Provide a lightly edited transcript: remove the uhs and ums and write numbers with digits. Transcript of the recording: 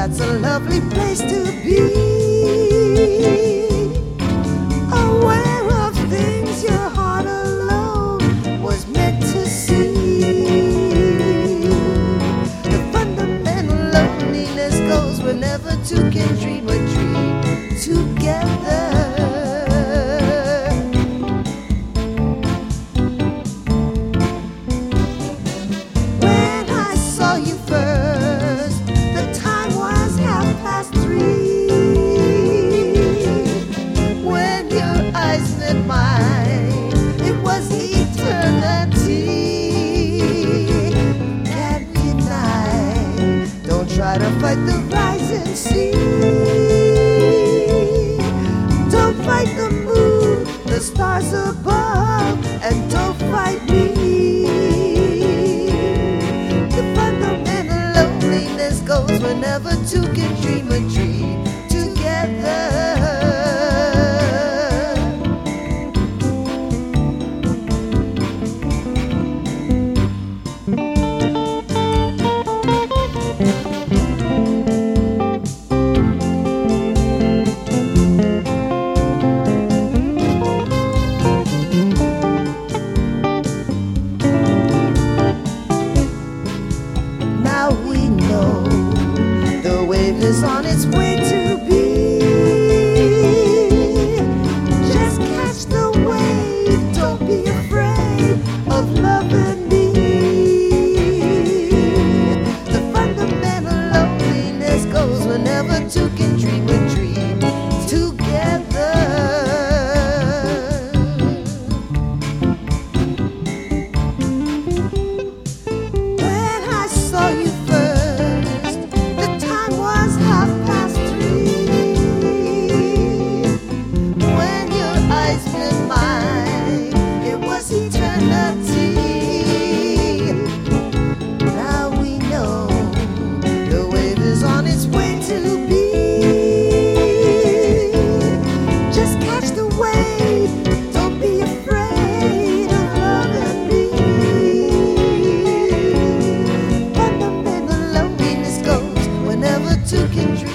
That's a lovely place to be. Aware of things your heart alone was meant to see. The fundamental loneliness goes whenever two can dream a dream together. When I saw you first, the time was 3:30. When your eyes met mine, it was eternity. Can't deny, don't try to fight the rising sea. Don't fight the moon, the stars above, and don't fight me. The fundamental loneliness goes whenever two can dream a dream together. Now we know the wave is on its way to be. Just catch the wave, don't be afraid of loving me. The fundamental loneliness goes whenever two can dream a dream together. When I saw you first, the time was 3:30. When your eyes met mine, it was eternity. Now we know the wave is on its way to be. Just catch the wave, don't be afraid of loving me. Fundamental loneliness goes whenever two can dream